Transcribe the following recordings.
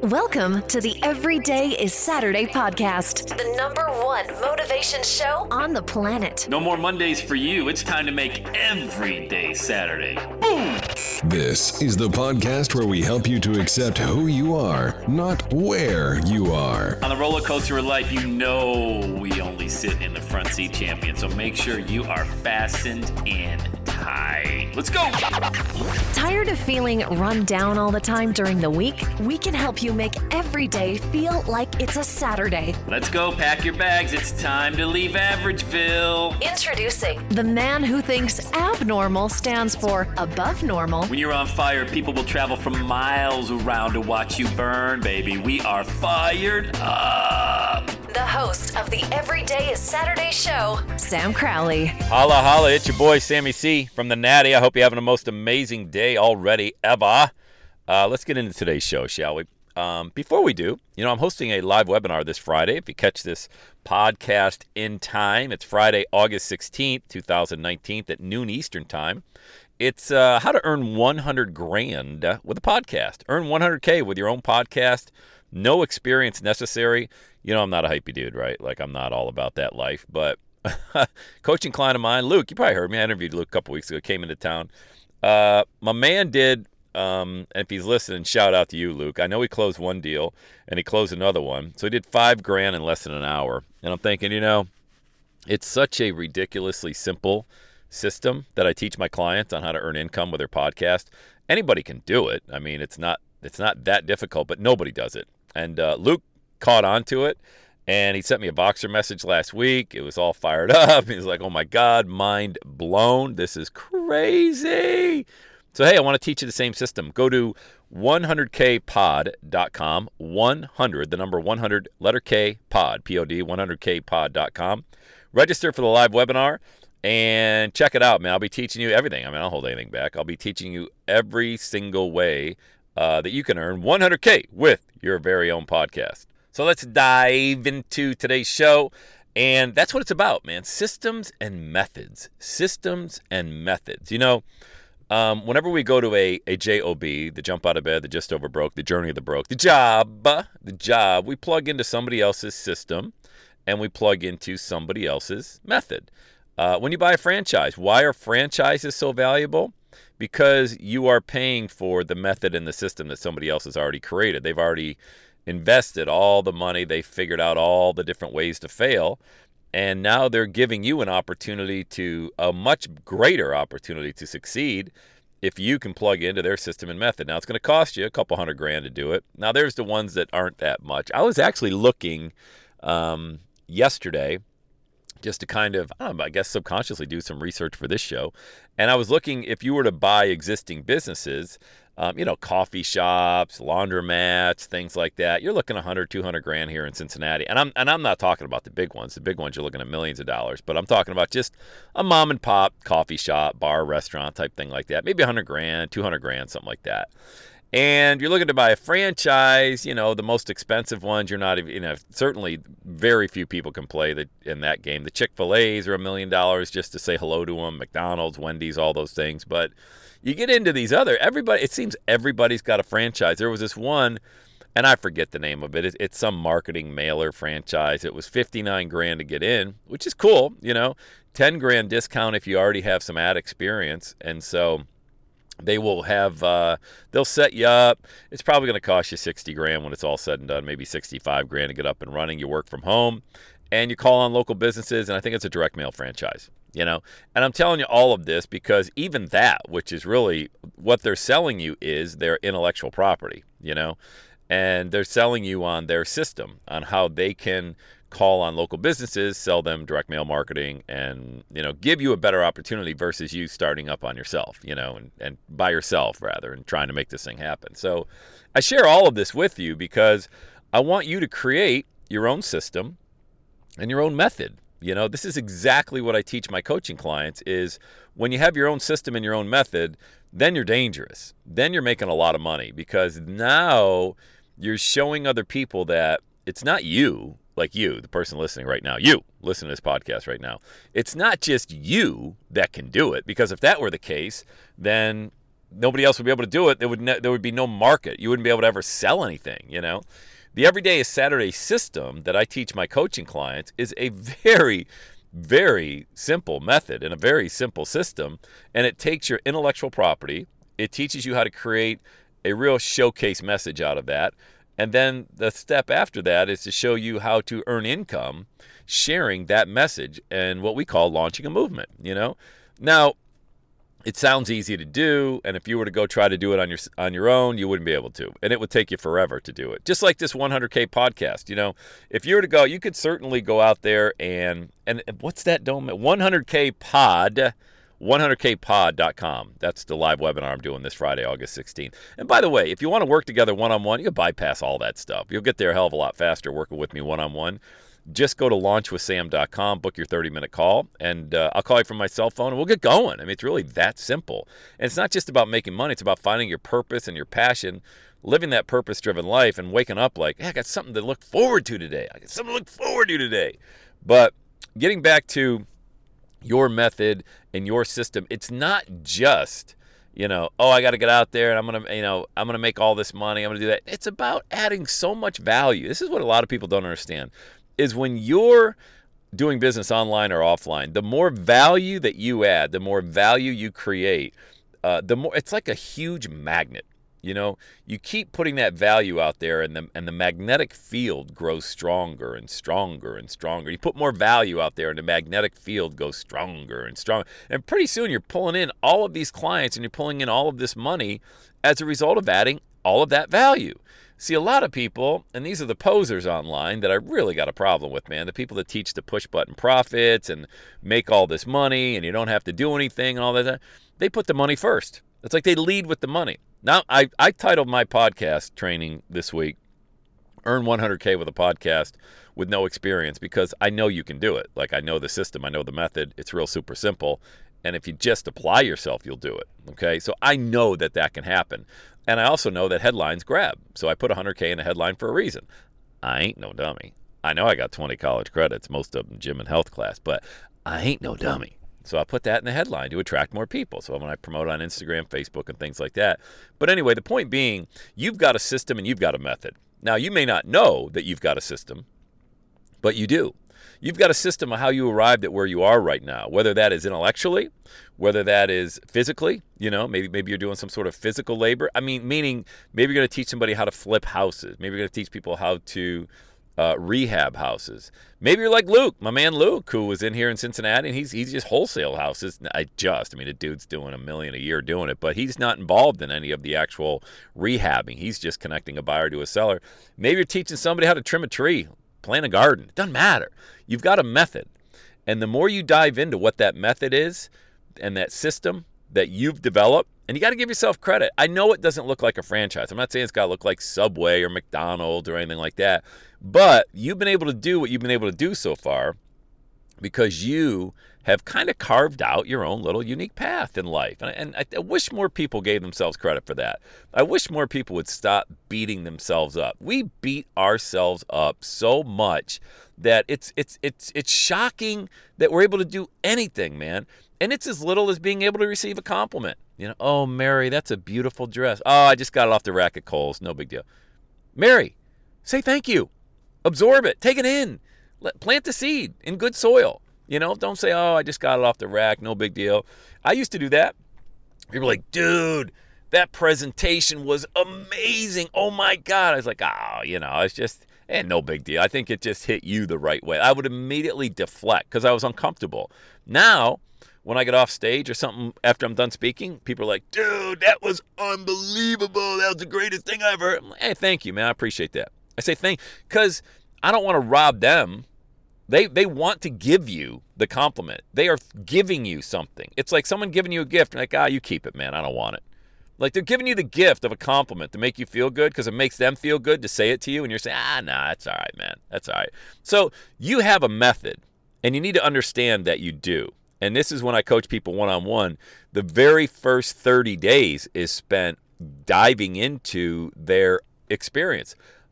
Welcome to the Everyday is Saturday podcast, the #1 motivation show on the planet. No more Mondays for you. It's time to make every day Saturday. Boom! This is the podcast where we help you to accept who you are, not where you are. On the roller coaster of life, you know we only sit in the front seat, champion. So make sure you are fastened in tight. Let's go! Tired of feeling run down all the time during the week? We can help you make every day feel like it's a Saturday. Let's go, pack your bags. It's time to leave Averageville. Introducing the man who thinks abnormal stands for above normal. When you're on fire, people will travel from miles around to watch you burn, baby. We are fired up. The host of the Everyday is Saturday show, Sam Crowley. Holla, holla. It's your boy, Sammy C. from the Natty. I hope you're having a most amazing day already, ever. Let's get into today's show, shall we? Before we do, I'm hosting a live webinar this Friday. If you catch this podcast in time, it's Friday, August 16th, 2019 at noon Eastern time. It's how to earn 100 grand with a podcast. Earn 100K with your own podcast. No experience necessary. I'm not a hypey dude, right? Like, I'm not all about that life. But coaching client of mine, Luke, you probably heard me. I interviewed Luke a couple weeks ago. Came into town. My man did, and if he's listening, shout out to you, Luke. I know he closed one deal, and he closed another one. So he did 5 grand in less than an hour. And I'm thinking, it's such a ridiculously simple system that I teach my clients on how to earn income with their podcast. Anybody can do it. I mean, it's not that difficult, but nobody does it. And Luke caught on to it, and he sent me a Voxer message last week. It was all fired up. He was like, oh my God, mind blown. This is crazy. So, hey, I want to teach you the same system. Go to 100kpod.com, 100, the number 100, letter K, pod, P-O-D, 100kpod.com. Register for the live webinar and check it out, man. I'll be teaching you everything. I mean, I'll hold anything back. I'll be teaching you every single way that you can earn 100K with your very own podcast. So let's dive into today's show. And that's what it's about, man. Systems and methods. Systems and methods. Whenever we go to a JOB, the jump out of bed, the just over broke, the journey of the broke, the job, we plug into somebody else's system and we plug into somebody else's method. When you buy a franchise, why are franchises so valuable? Because you are paying for the method and the system that somebody else has already created. They've already invested all the money. They figured out all the different ways to fail. And now they're giving you a much greater opportunity to succeed if you can plug into their system and method. Now, it's going to cost you a couple $100 grand to do it. Now, there's the ones that aren't that much. I was actually looking yesterday just to kind of, I guess, subconsciously do some research for this show. And I was looking, if you were to buy existing businesses, coffee shops, laundromats, things like that, you're looking 100, 200 grand here in Cincinnati. And I'm not talking about the big ones. The big ones, you're looking at millions of dollars. But I'm talking about just a mom and pop coffee shop, bar, restaurant type thing like that. Maybe 100 grand, 200 grand, something like that. And you're looking to buy a franchise, the most expensive ones, you're not even, certainly very few people can play in that game. The Chick-fil-A's are $1 million just to say hello to them, McDonald's, Wendy's, all those things. But you get into these it seems everybody's got a franchise. There was this one, and I forget the name of it. It's some marketing mailer franchise. It was 59 grand to get in, which is cool, 10 grand discount if you already have some ad experience. And so they will have, they'll set you up. It's probably going to cost you 60 grand when it's all said and done, maybe 65 grand to get up and running. You work from home and you call on local businesses. And I think it's a direct mail franchise, and I'm telling you all of this because even that, which is really what they're selling you, is their intellectual property, and they're selling you on their system, on how they can call on local businesses, sell them direct mail marketing, and give you a better opportunity versus you starting up on yourself, and by yourself rather, and trying to make this thing happen. So I share all of this with you because I want you to create your own system and your own method. This is exactly what I teach my coaching clients is when you have your own system and your own method, then you're dangerous. Then you're making a lot of money because now you're showing other people that it's not you, like you, the person listening right now, you listen to this podcast right now. It's not just you that can do it, because if that were the case, then nobody else would be able to do it. There would be no market. You wouldn't be able to ever sell anything, you know. The Everyday is Saturday system that I teach my coaching clients is a very, very simple method and a very simple system. And it takes your intellectual property. It teaches you how to create a real showcase message out of that. And then the step after that is to show you how to earn income sharing that message and what we call launching a movement, you know. Now, it sounds easy to do, and if you were to go try to do it on your own, you wouldn't be able to, and it would take you forever to do it. Just like this 100K podcast, you know, if you were to go, you could certainly go out there and what's that domain? 100K pod, 100kpod.com. That's the live webinar I'm doing this Friday, August 16th. And by the way, if you want to work together one-on-one, you can bypass all that stuff. You'll get there a hell of a lot faster working with me one-on-one. Just go to launchwithsam.com, book your 30-minute call, and I'll call you from my cell phone, and we'll get going. I mean, it's really that simple. And it's not just about making money. It's about finding your purpose and your passion, living that purpose-driven life, and waking up like, hey, I got something to look forward to today. But getting back to your method and your system, it's not just, you know, oh, I got to get out there and I'm going to make all this money. I'm going to do that. It's about adding so much value. This is what a lot of people don't understand. Is when you're doing business online or offline, the more value that you add, the more value you create, the more it's like a huge magnet. You know, you keep putting that value out there, and the magnetic field grows stronger and stronger and stronger. You put more value out there, and the magnetic field goes stronger and stronger. And pretty soon, you're pulling in all of these clients, and you're pulling in all of this money as a result of adding all of that value. See, a lot of people, and these are the posers online that I really got a problem with, man. The people that teach the push-button profits and make all this money and you don't have to do anything and all that. They put the money first. It's like they lead with the money. Now, I titled my podcast training this week, Earn 100K with a Podcast with No Experience, because I know you can do it. Like, I know the system. I know the method. It's real super simple. And if you just apply yourself, you'll do it. Okay? So I know that can happen. And I also know that headlines grab. So I put 100K in a headline for a reason. I ain't no dummy. I know I got 20 college credits, most of them gym and health class, but I ain't no dummy. So I put that in the headline to attract more people. So when I promote on Instagram, Facebook, and things like that. But anyway, the point being, you've got a system and you've got a method. Now, you may not know that you've got a system, but you do. You've got a system of how you arrived at where you are right now, whether that is intellectually, whether that is physically, you know, maybe you're doing some sort of physical labor. I mean, meaning maybe you're going to teach somebody how to flip houses. Maybe you're going to teach people how to rehab houses. Maybe you're like Luke, my man Luke, who was in here in Cincinnati, and he's just wholesale houses. I mean, the dude's doing $1 million a year doing it, but he's not involved in any of the actual rehabbing. He's just connecting a buyer to a seller. Maybe you're teaching somebody how to trim a tree, plant a garden. It doesn't matter. You've got a method. And the more you dive into what that method is and that system that you've developed, and you got to give yourself credit. I know it doesn't look like a franchise. I'm not saying it's got to look like Subway or McDonald's or anything like that. But you've been able to do what you've been able to do so far because you have kind of carved out your own little unique path in life. And I wish more people gave themselves credit for that. I wish more people would stop beating themselves up. We beat ourselves up so much that it's shocking that we're able to do anything, man. And it's as little as being able to receive a compliment. You know, oh, Mary, that's a beautiful dress. Oh, I just got it off the rack at Kohl's. No big deal. Mary, say thank you. Absorb it. Take it in. Plant the seed in good soil. You know, don't say, oh, I just got it off the rack. No big deal. I used to do that. People were like, dude, that presentation was amazing. Oh, my God. I was like, oh, you know, it's just, no big deal. I think it just hit you the right way. I would immediately deflect because I was uncomfortable. Now, when I get off stage or something after I'm done speaking, people are like, dude, that was unbelievable. That was the greatest thing I ever heard. I'm like, hey, thank you, man. I appreciate that. I say because I don't want to rob them. They want to give you the compliment. They are giving you something. It's like someone giving you a gift. Like, you keep it, man. I don't want it. Like they're giving you the gift of a compliment to make you feel good because it makes them feel good to say it to you. And you're saying, nah, that's all right, man. That's all right. So you have a method and you need to understand that you do. And this is when I coach people one-on-one. The very first 30 days is spent diving into their experience.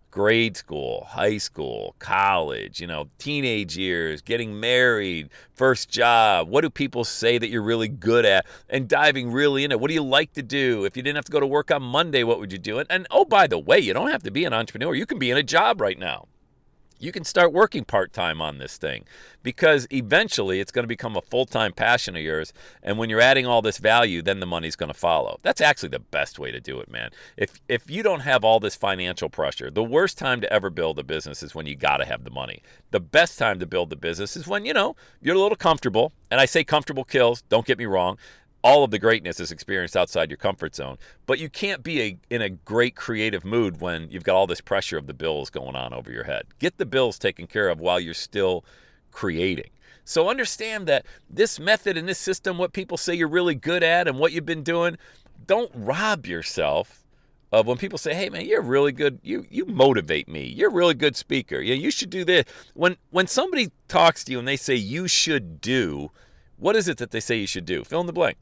grade school, high school, college, teenage years, getting married, first job. What do people say that you're really good at? And diving really in it. What do you like to do? If you didn't have to go to work on Monday, what would you do? And oh, by the way, you don't have to be an entrepreneur. You can be in a job right now. You can start working part-time on this thing because eventually it's going to become a full-time passion of yours. And when you're adding all this value, then the money's going to follow. That's actually the best way to do it, man. If you don't have all this financial pressure, the worst time to ever build a business is when you got to have the money. The best time to build the business is when, you're a little comfortable. And I say comfortable kills. Don't get me wrong. All of the greatness is experienced outside your comfort zone. But you can't be in a great creative mood when you've got all this pressure of the bills going on over your head. Get the bills taken care of while you're still creating. So understand that this method and this system, what people say you're really good at and what you've been doing, don't rob yourself of when people say, hey, man, you're really good. You motivate me. You're a really good speaker. You should do this. When somebody talks to you and they say you should do, what is it that they say you should do? Fill in the blank.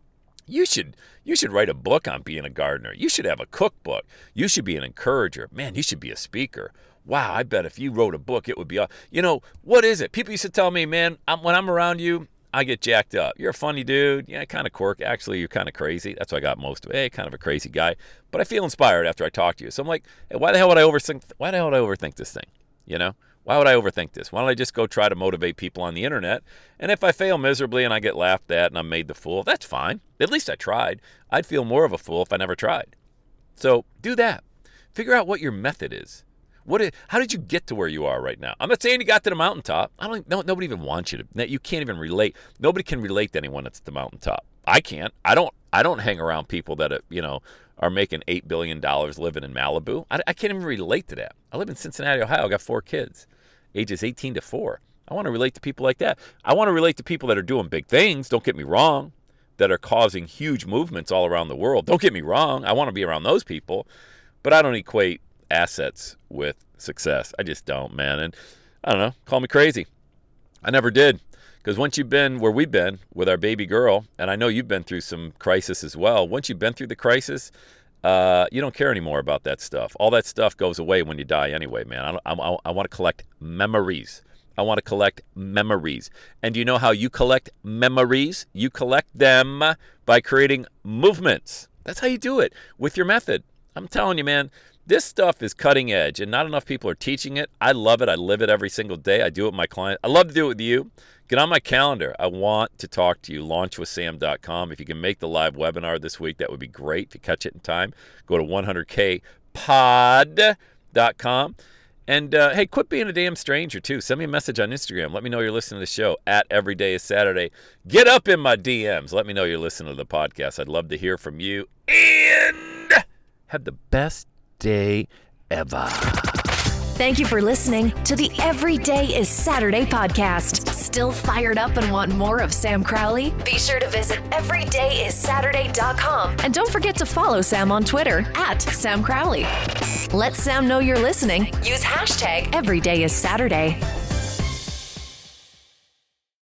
You should write a book on being a gardener. You should have a cookbook. You should be an encourager. Man, you should be a speaker. Wow, I bet if you wrote a book, it would be, what is it? People used to tell me, man, when I'm around you, I get jacked up. You're a funny dude. Yeah, kind of quirky. Actually, you're kind of crazy. That's why I got most of it. Hey, kind of a crazy guy. But I feel inspired after I talk to you. So I'm like, hey, why the hell would I overthink this thing? Why would I overthink this? Why don't I just go try to motivate people on the internet? And if I fail miserably and I get laughed at and I'm made the fool, that's fine. At least I tried. I'd feel more of a fool if I never tried. So do that. Figure out what your method is. How did you get to where you are right now? I'm not saying you got to the mountaintop. Nobody even wants you to. You can't even relate. Nobody can relate to anyone that's at the mountaintop. I can't. I don't hang around people that are making $8 billion living in Malibu. I can't even relate to that. I live in Cincinnati, Ohio. I got 4 kids, ages 18 to 4. I want to relate to people like that. I want to relate to people that are doing big things. Don't get me wrong. That are causing huge movements all around the world. Don't get me wrong. I want to be around those people, but I don't equate assets with success. I just don't, man. And I don't know, call me crazy. I never did. Because once you've been where we've been with our baby girl, and I know you've been through some crisis as well, once you've been through the crisis, you don't care anymore about that stuff. All that stuff goes away when you die anyway, man. I want to collect memories. I want to collect memories. And do you know how you collect memories? You collect them by creating movements. That's how you do it with your method. I'm telling you, man, this stuff is cutting edge, and not enough people are teaching it. I love it. I live it every single day. I do it with my clients. I love to do it with you. Get on my calendar. I want to talk to you. Launchwithsam.com. If you can make the live webinar this week, that would be great. If you catch it in time, go to 100kpod.com. And, hey, quit being a damn stranger, too. Send me a message on Instagram. Let me know you're listening to the show at Every Day is Saturday. Get up in my DMs. Let me know you're listening to the podcast. I'd love to hear from you. And have the best day ever. Thank you for listening to the Every Day is Saturday podcast. Still fired up and want more of Sam Crowley? Be sure to visit everydayissaturday.com. And don't forget to follow Sam on Twitter at Sam Crowley. Let Sam know you're listening. Use hashtag EverydayIsSaturday.